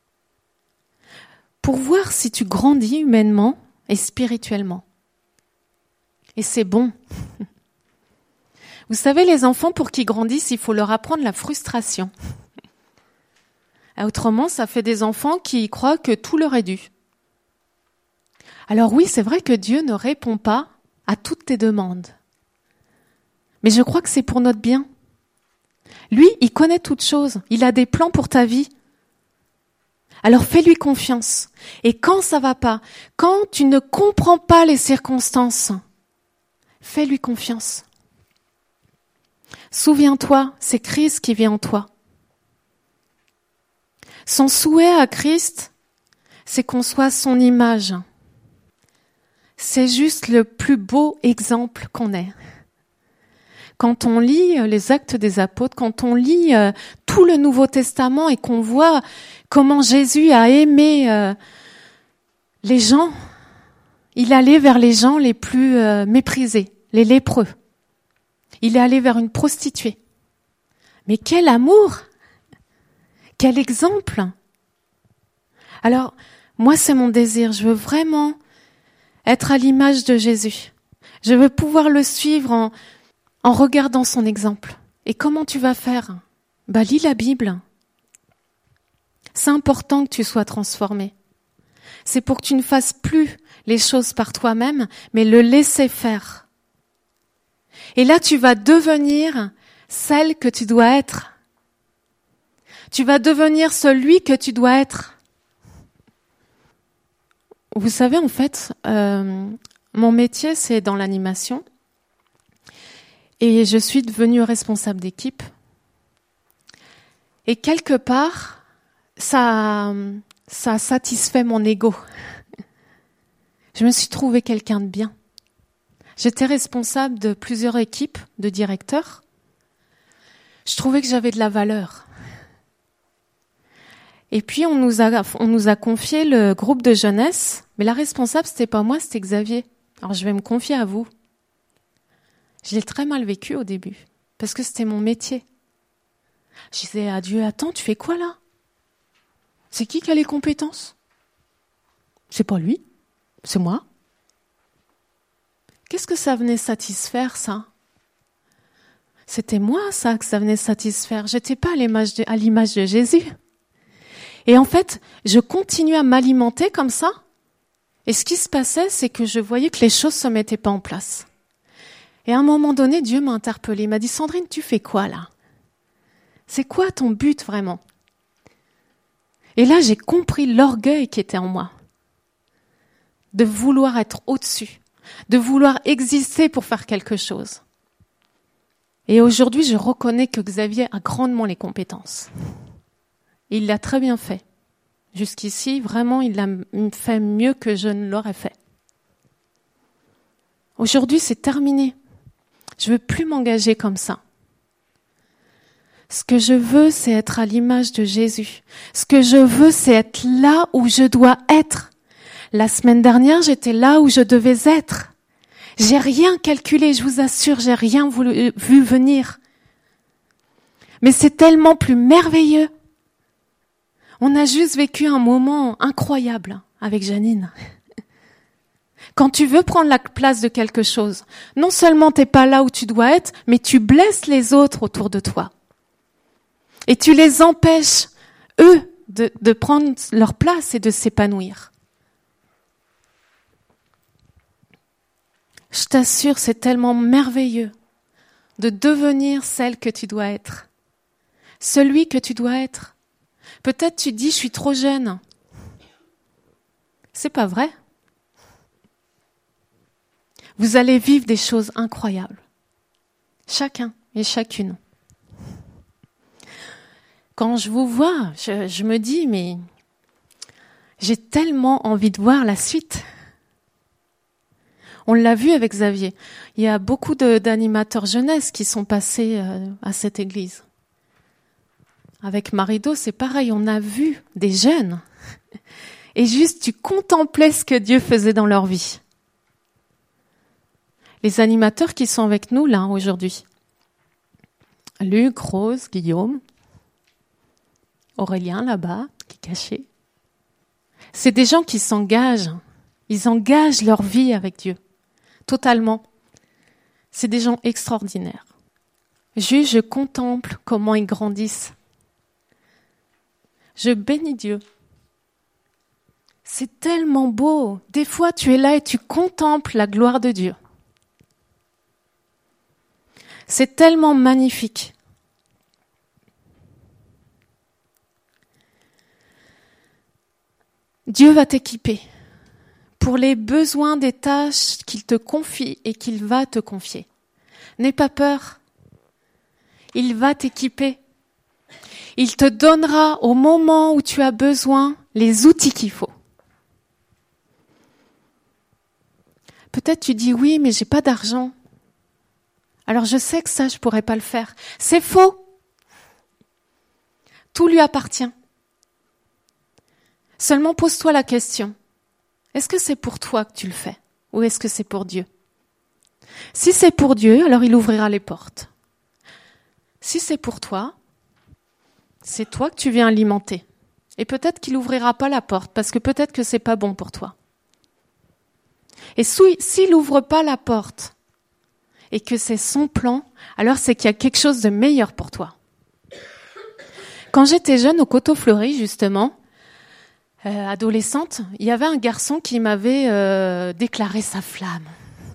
Speaker 1: pour voir si tu grandis humainement et spirituellement. Et c'est bon. Vous savez, les enfants, pour qu'ils grandissent, il faut leur apprendre la frustration. Autrement, ça fait des enfants qui croient que tout leur est dû. Alors oui, c'est vrai que Dieu ne répond pas à toutes tes demandes. Mais je crois que c'est pour notre bien. Lui, il connaît toutes choses. Il a des plans pour ta vie. Alors fais-lui confiance. Et quand ça va pas, quand tu ne comprends pas les circonstances, fais-lui confiance. Souviens-toi, c'est Christ qui vit en toi. Son souhait à Christ, c'est qu'on soit son image. C'est juste le plus beau exemple qu'on ait. Quand on lit les Actes des Apôtres, quand on lit euh, tout le Nouveau Testament et qu'on voit comment Jésus a aimé euh, les gens, il allait vers les gens les plus euh, méprisés, les lépreux. Il est allé vers une prostituée. Mais quel amour! Quel exemple! Alors, moi, c'est mon désir. Je veux vraiment être à l'image de Jésus. Je veux pouvoir le suivre en, en regardant son exemple. Et comment tu vas faire? Bah, lis la Bible. C'est important que tu sois transformé. C'est pour que tu ne fasses plus les choses par toi-même, mais le laisser faire. Et là, tu vas devenir celle que tu dois être. Tu vas devenir celui que tu dois être. Vous savez, en fait, euh, mon métier, c'est dans l'animation. Et je suis devenue responsable d'équipe. Et quelque part, ça, ça satisfait mon ego. Je me suis trouvée quelqu'un de bien. J'étais responsable de plusieurs équipes de directeurs. Je trouvais que j'avais de la valeur. Et puis, on nous a, on nous a confié le groupe de jeunesse, mais la responsable, c'était pas moi, c'était Xavier. Alors, je vais me confier à vous. Je l'ai très mal vécu au début, parce que c'était mon métier. Je disais à Dieu, attends, tu fais quoi là? C'est qui qui a les compétences? C'est pas lui, c'est moi. Qu'est-ce que ça venait satisfaire, ça? C'était moi, ça, que ça venait satisfaire. J'étais pas à l'image de, à l'image de Jésus. Et en fait, je continuais à m'alimenter comme ça. Et ce qui se passait, c'est que je voyais que les choses se mettaient pas en place. Et à un moment donné, Dieu m'a interpellée. Il m'a dit, Sandrine, tu fais quoi là? C'est quoi ton but vraiment? Et là, j'ai compris l'orgueil qui était en moi. De vouloir être au-dessus. De vouloir exister pour faire quelque chose. Et aujourd'hui, je reconnais que Xavier a grandement les compétences. Il l'a très bien fait. Jusqu'ici, vraiment, il l'a fait mieux que je ne l'aurais fait. Aujourd'hui, c'est terminé. Je ne veux plus m'engager comme ça. Ce que je veux, c'est être à l'image de Jésus. Ce que je veux, c'est être là où je dois être. La semaine dernière, j'étais là où je devais être. J'ai rien calculé, je vous assure, j'ai rien voulu, vu venir. Mais c'est tellement plus merveilleux. On a juste vécu un moment incroyable avec Janine. Quand tu veux prendre la place de quelque chose, non seulement t'es pas là où tu dois être, mais tu blesses les autres autour de toi. Et tu les empêches, eux, de, de prendre leur place et de s'épanouir. Je t'assure, c'est tellement merveilleux de devenir celle que tu dois être. Celui que tu dois être. Peut-être tu te dis, je suis trop jeune. C'est pas vrai. Vous allez vivre des choses incroyables. Chacun et chacune. Quand je vous vois, je, je me dis, mais j'ai tellement envie de voir la suite. On l'a vu avec Xavier. Il y a beaucoup de, d'animateurs jeunesse qui sont passés euh, à cette église. Avec Marido, c'est pareil, on a vu des jeunes. Et juste, tu contemplais ce que Dieu faisait dans leur vie. Les animateurs qui sont avec nous, là, aujourd'hui. Luc, Rose, Guillaume, Aurélien, là-bas, qui est caché. C'est des gens qui s'engagent. Ils engagent leur vie avec Dieu. Totalement. C'est des gens extraordinaires. Juste, je contemple comment ils grandissent. Je bénis Dieu. C'est tellement beau. Des fois, tu es là et tu contemples la gloire de Dieu. C'est tellement magnifique. Dieu va t'équiper pour les besoins des tâches qu'il te confie et qu'il va te confier. N'aie pas peur. Il va t'équiper. Il te donnera au moment où tu as besoin les outils qu'il faut. Peut-être tu dis oui, mais j'ai pas d'argent. Alors je sais que ça, je pourrais pas le faire. C'est faux. Tout lui appartient. Seulement pose-toi la question. Est-ce que c'est pour toi que tu le fais ou est-ce que c'est pour Dieu? Si c'est pour Dieu, alors il ouvrira les portes. Si c'est pour toi, c'est toi que tu viens alimenter. Et peut-être qu'il n'ouvrira pas la porte parce que peut-être que c'est pas bon pour toi. Et s'il n'ouvre pas la porte et que c'est son plan, alors c'est qu'il y a quelque chose de meilleur pour toi. Quand j'étais jeune au Coteau Fleury, justement, euh, adolescente, il y avait un garçon qui m'avait euh, déclaré sa flamme.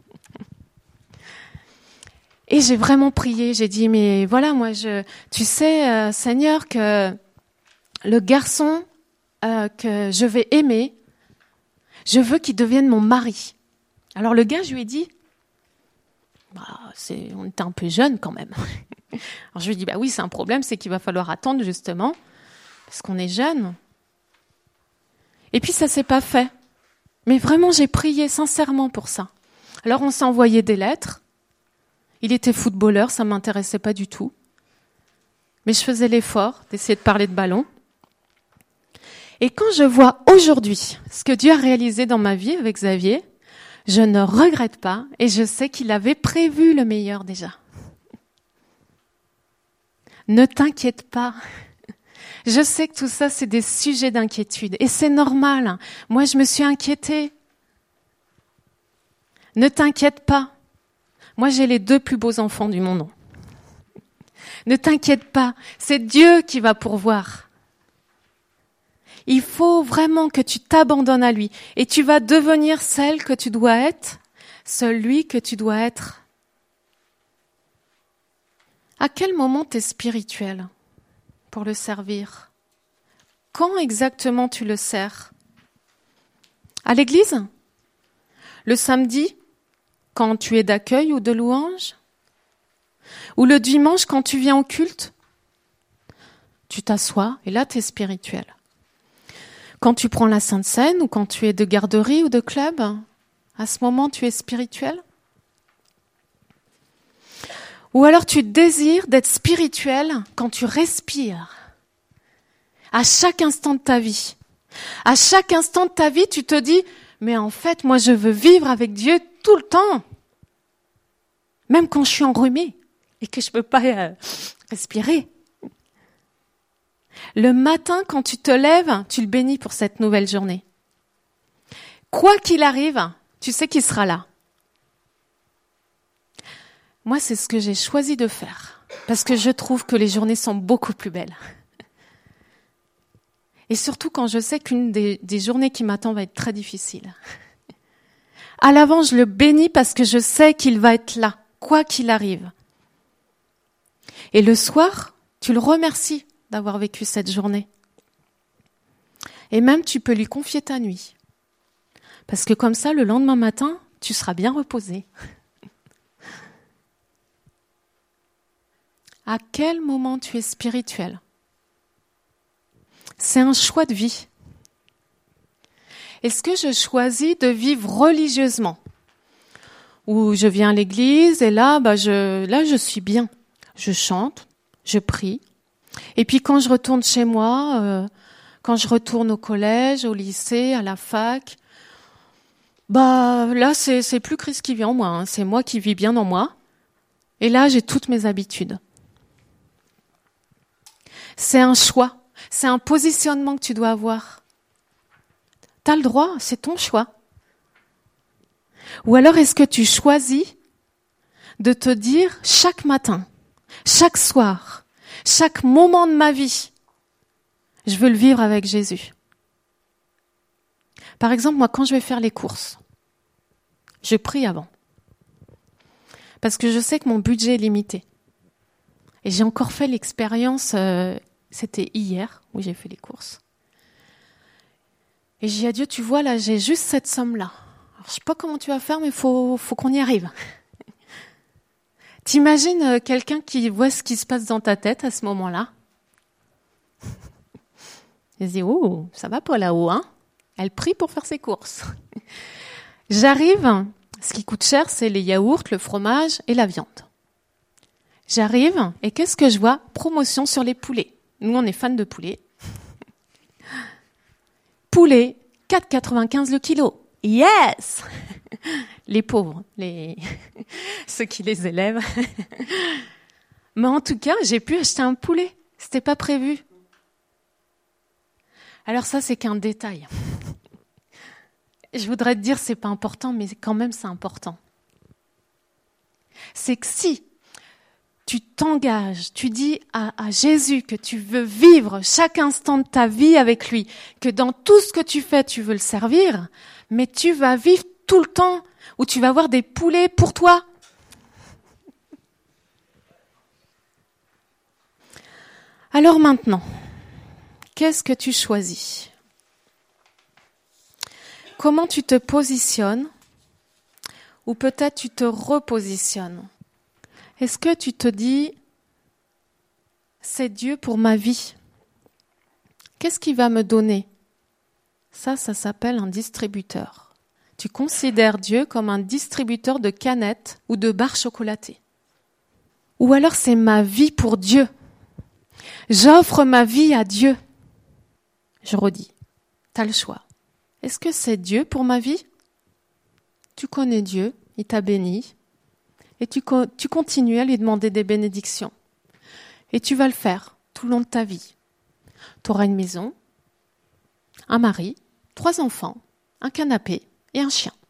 Speaker 1: Et j'ai vraiment prié, j'ai dit, mais voilà, moi, je, tu sais, euh, Seigneur, que le garçon euh, que je vais aimer, je veux qu'il devienne mon mari. Alors le gars, je lui ai dit, bah, c'est, on était un peu jeunes quand même. Alors je lui ai dit, bah oui, c'est un problème, c'est qu'il va falloir attendre justement, parce qu'on est jeunes. Et puis ça s'est pas fait. Mais vraiment, j'ai prié sincèrement pour ça. Alors on s'est envoyé des lettres. Il était footballeur, ça ne m'intéressait pas du tout. Mais je faisais l'effort d'essayer de parler de ballon. Et quand je vois aujourd'hui ce que Dieu a réalisé dans ma vie avec Xavier, je ne regrette pas et je sais qu'il avait prévu le meilleur déjà. Ne t'inquiète pas. Je sais que tout ça, c'est des sujets d'inquiétude. Et c'est normal. Moi, je me suis inquiétée. Ne t'inquiète pas. Moi, j'ai les deux plus beaux enfants du monde. Ne t'inquiète pas, c'est Dieu qui va pourvoir. Il faut vraiment que tu t'abandonnes à lui et tu vas devenir celle que tu dois être, celui que tu dois être. À quel moment tu es spirituel pour le servir? Quand exactement tu le sers? À l'église? Le samedi? Quand tu es d'accueil ou de louange? Ou le dimanche quand tu viens au culte? Tu t'assois et là tu es spirituel. Quand tu prends la Sainte Seine ou quand tu es de garderie ou de club, à ce moment tu es spirituel? Ou alors tu désires d'être spirituel quand tu respires, à chaque instant de ta vie. À chaque instant de ta vie, tu te dis, mais en fait, moi je veux vivre avec Dieu tout le temps. Même quand je suis enrhumée et que je ne peux pas euh, respirer. Le matin, quand tu te lèves, tu le bénis pour cette nouvelle journée. Quoi qu'il arrive, tu sais qu'il sera là. Moi, c'est ce que j'ai choisi de faire, parce que je trouve que les journées sont beaucoup plus belles. Et surtout quand je sais qu'une des, des journées qui m'attend va être très difficile. À l'avant, je le bénis parce que je sais qu'il va être là, quoi qu'il arrive. Et le soir, tu le remercies d'avoir vécu cette journée. Et même, tu peux lui confier ta nuit. Parce que comme ça, le lendemain matin, tu seras bien reposé. À quel moment tu es spirituel? C'est un choix de vie. Est-ce que je choisis de vivre religieusement? Ou je viens à l'église et là, bah je, là, je suis bien. Je chante, je prie. Et puis quand je retourne chez moi, euh, quand je retourne au collège, au lycée, à la fac, bah là, c'est, c'est plus Christ qui vit en moi. Hein. C'est moi qui vis bien en moi. Et là, j'ai toutes mes habitudes. C'est un choix. C'est un positionnement que tu dois avoir. Tu as le droit, c'est ton choix. Ou alors est-ce que tu choisis de te dire chaque matin, chaque soir, chaque moment de ma vie, je veux le vivre avec Jésus. Par exemple, moi, quand je vais faire les courses, je prie avant. Parce que je sais que mon budget est limité. Et j'ai encore fait l'expérience, euh, c'était hier où j'ai fait les courses. Et j'ai dit à Dieu, tu vois, là, j'ai juste cette somme-là. Alors, je sais pas comment tu vas faire, mais faut, faut qu'on y arrive. T'imagines euh, quelqu'un qui voit ce qui se passe dans ta tête à ce moment-là? Il se dit, oh, ça va pas là-haut, hein? Elle prie pour faire ses courses. J'arrive, ce qui coûte cher, c'est les yaourts, le fromage et la viande. J'arrive, et qu'est-ce que je vois? Promotion sur les poulets. Nous, on est fans de poulet. Poulet, quatre euros quatre-vingt-quinze le kilo. Yes! Les pauvres, les ceux qui les élèvent. Mais en tout cas, j'ai pu acheter un poulet. C'était pas prévu. Alors ça, c'est qu'un détail. Je voudrais te dire, c'est pas important, mais quand même, c'est important. C'est que si tu t'engages, tu dis à, à Jésus que tu veux vivre chaque instant de ta vie avec lui, que dans tout ce que tu fais, tu veux le servir, mais tu vas vivre tout le temps où tu vas avoir des poulets pour toi. Alors maintenant, qu'est-ce que tu choisis? Comment tu te positionnes? Ou peut-être tu te repositionnes? Est-ce que tu te dis, c'est Dieu pour ma vie? Qu'est-ce qu'il va me donner? Ça, ça s'appelle un distributeur. Tu considères Dieu comme un distributeur de canettes ou de barres chocolatées. Ou alors c'est ma vie pour Dieu. J'offre ma vie à Dieu. Je redis, tu as le choix. Est-ce que c'est Dieu pour ma vie? Tu connais Dieu, il t'a béni. Et tu, tu continues à lui demander des bénédictions. Et tu vas le faire tout le long de ta vie. Tu auras une maison, un mari, trois enfants, un canapé et un chien.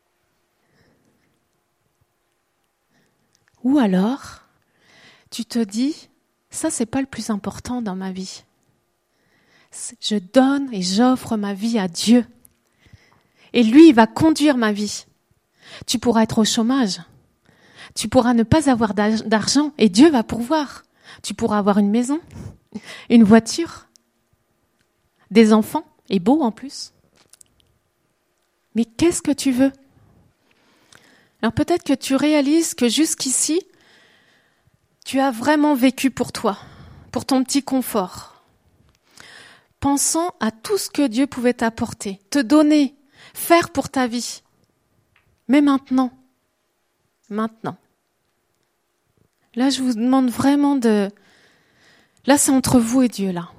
Speaker 1: Ou alors, tu te dis, ça c'est pas le plus important dans ma vie. Je donne et j'offre ma vie à Dieu. Et lui, il va conduire ma vie. Tu pourras être au chômage. Tu pourras ne pas avoir d'argent et Dieu va pourvoir. Tu pourras avoir une maison, une voiture, des enfants, et beau en plus. Mais qu'est-ce que tu veux? Alors peut-être que tu réalises que jusqu'ici, tu as vraiment vécu pour toi, pour ton petit confort, pensant à tout ce que Dieu pouvait t'apporter, te donner, faire pour ta vie. Mais maintenant, maintenant, là, je vous demande vraiment de... Là, c'est entre vous et Dieu, là.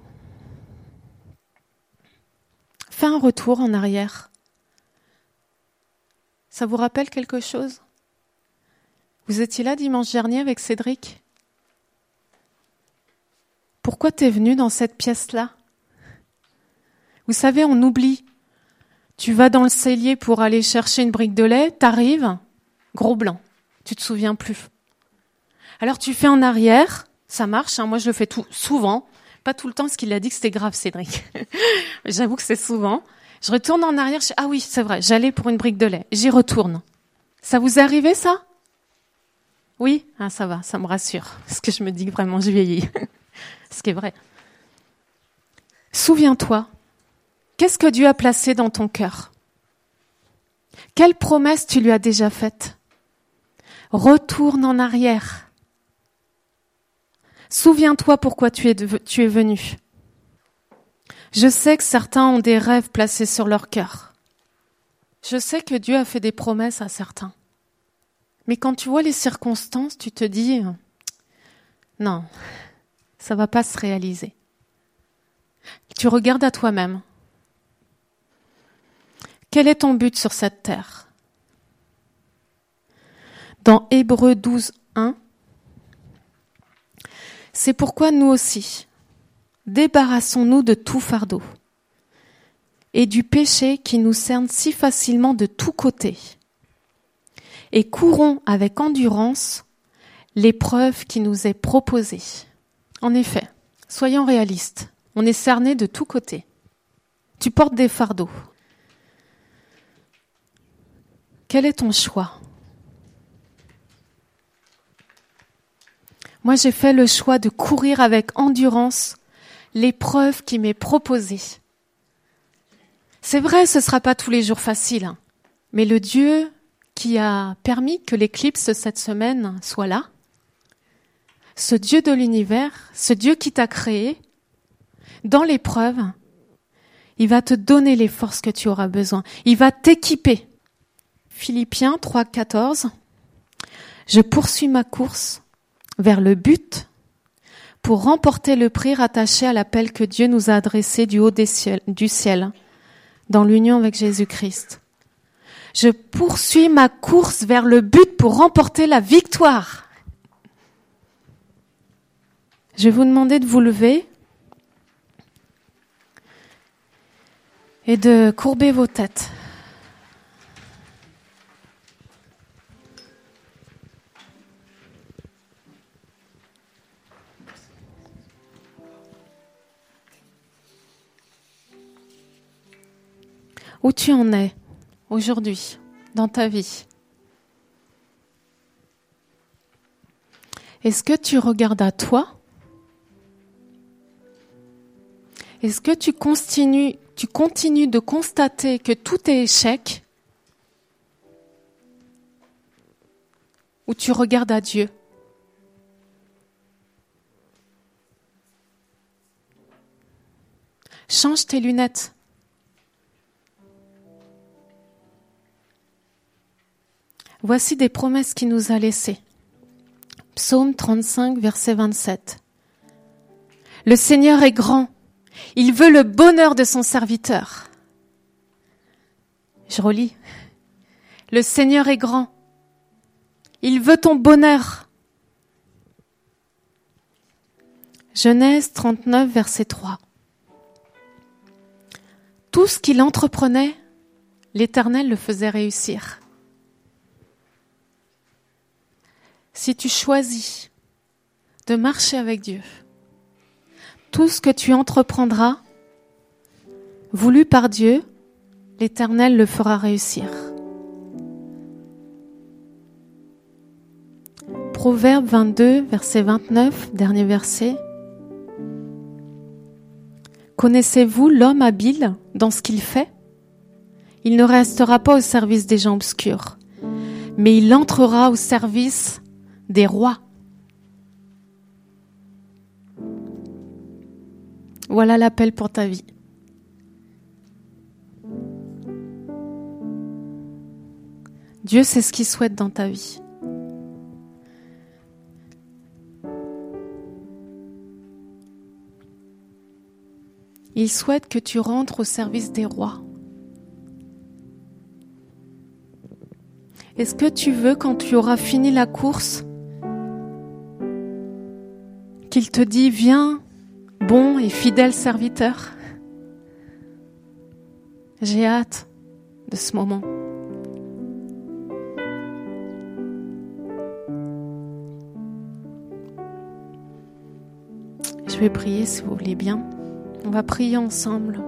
Speaker 1: Fais un retour en arrière. Ça vous rappelle quelque chose? Vous étiez là dimanche dernier avec Cédric? Pourquoi t'es venu dans cette pièce-là? Vous savez, on oublie. Tu vas dans le cellier pour aller chercher une brique de lait, t'arrives, gros blanc, tu te souviens plus. Alors tu fais en arrière, ça marche, hein, moi je le fais tout, souvent, pas tout le temps parce qu'il a dit que c'était grave Cédric. J'avoue que c'est souvent. Je retourne en arrière, je dis, ah oui c'est vrai, j'allais pour une brique de lait, j'y retourne. Ça vous est arrivé ça? Oui? Ah ça va, ça me rassure, parce que je me dis que vraiment je vieillis. Ce qui est vrai. Souviens-toi, qu'est-ce que Dieu a placé dans ton cœur? Quelle promesse tu lui as déjà faite? Retourne en arrière. Souviens-toi pourquoi tu es, de, tu es venu. Je sais que certains ont des rêves placés sur leur cœur. Je sais que Dieu a fait des promesses à certains. Mais quand tu vois les circonstances, tu te dis, non, ça ne va pas se réaliser. Tu regardes à toi-même. Quel est ton but sur cette terre? Dans Hébreux douze, un, c'est pourquoi nous aussi, débarrassons-nous de tout fardeau et du péché qui nous cerne si facilement de tous côtés et courons avec endurance l'épreuve qui nous est proposée. En effet, soyons réalistes, on est cerné de tous côtés. Tu portes des fardeaux. Quel est ton choix ? Moi, j'ai fait le choix de courir avec endurance l'épreuve qui m'est proposée. C'est vrai, ce ne sera pas tous les jours facile, hein, mais le Dieu qui a permis que l'éclipse cette semaine soit là, ce Dieu de l'univers, ce Dieu qui t'a créé, dans l'épreuve, il va te donner les forces que tu auras besoin. Il va t'équiper. Philippiens trois, quatorze. Je poursuis ma course vers le but pour remporter le prix rattaché à l'appel que Dieu nous a adressé du haut des cieux, du ciel, dans l'union avec Jésus-Christ. Je poursuis ma course vers le but pour remporter la victoire. Je vais vous demander de vous lever et de courber vos têtes. Où tu en es aujourd'hui, dans ta vie? Est-ce que tu regardes à toi? Est-ce que tu continues, tu continues de constater que tout est échec? Ou tu regardes à Dieu? Change tes lunettes. Voici des promesses qu'il nous a laissées. Psaume trente-cinq, verset vingt-sept. Le Seigneur est grand. Il veut le bonheur de son serviteur. Je relis. Le Seigneur est grand. Il veut ton bonheur. Genèse trente-neuf, verset trois. Tout ce qu'il entreprenait, l'Éternel le faisait réussir. Si tu choisis de marcher avec Dieu, tout ce que tu entreprendras, voulu par Dieu, l'Éternel le fera réussir. Proverbe vingt-deux, verset vingt-neuf, dernier verset. Connaissez-vous l'homme habile dans ce qu'il fait? Il ne restera pas au service des gens obscurs, mais il entrera au service des rois. Voilà l'appel pour ta vie. Dieu sait ce qu'il souhaite dans ta vie. Il souhaite que tu rentres au service des rois. Est-ce que tu veux, quand tu auras fini la course, qu'il te dit « Viens, bon et fidèle serviteur ». J'ai hâte de ce moment. Je vais prier si vous voulez bien. On va prier ensemble.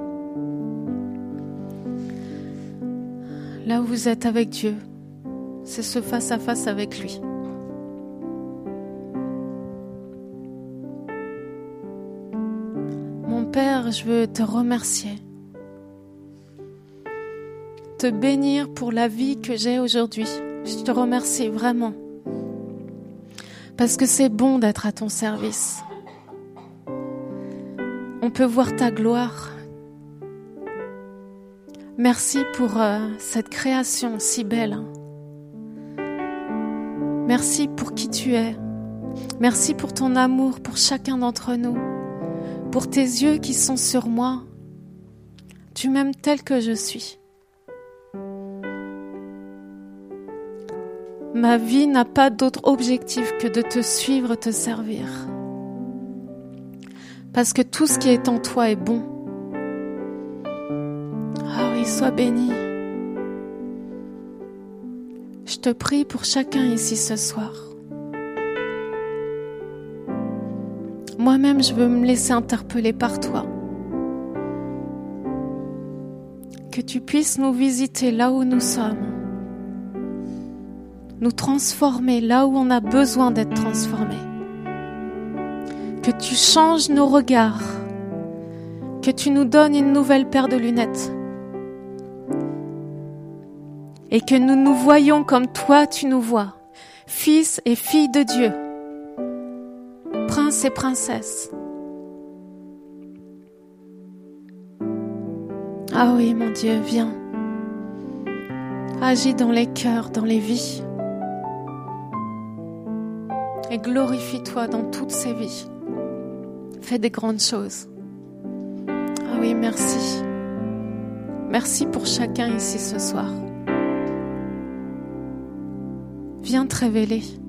Speaker 1: Là où vous êtes avec Dieu, c'est ce face à face avec lui. Mon Père, je veux te remercier, te bénir pour la vie que j'ai aujourd'hui. Je te remercie vraiment, parce que c'est bon d'être à ton service. On peut voir ta gloire. Merci pour euh, cette création si belle. Merci pour qui tu es. Merci pour ton amour pour chacun d'entre nous. Pour tes yeux qui sont sur moi. Tu m'aimes tel que je suis. Ma vie n'a pas d'autre objectif que de te suivre, te servir. Parce que tout ce qui est en toi est bon. Ah oui, sois béni. Je te prie pour chacun ici ce soir. Moi-même, je veux me laisser interpeller par toi. Que tu puisses nous visiter là où nous sommes. Nous transformer là où on a besoin d'être transformé. Que tu changes nos regards. Que tu nous donnes une nouvelle paire de lunettes. Et que nous nous voyons comme toi tu nous vois. Fils et filles de Dieu. Princes et princesses. Ah oui, mon Dieu, viens. Agis dans les cœurs, dans les vies. Et glorifie-toi dans toutes ces vies. Fais des grandes choses. Ah oui, merci. Merci pour chacun ici ce soir. Viens te révéler.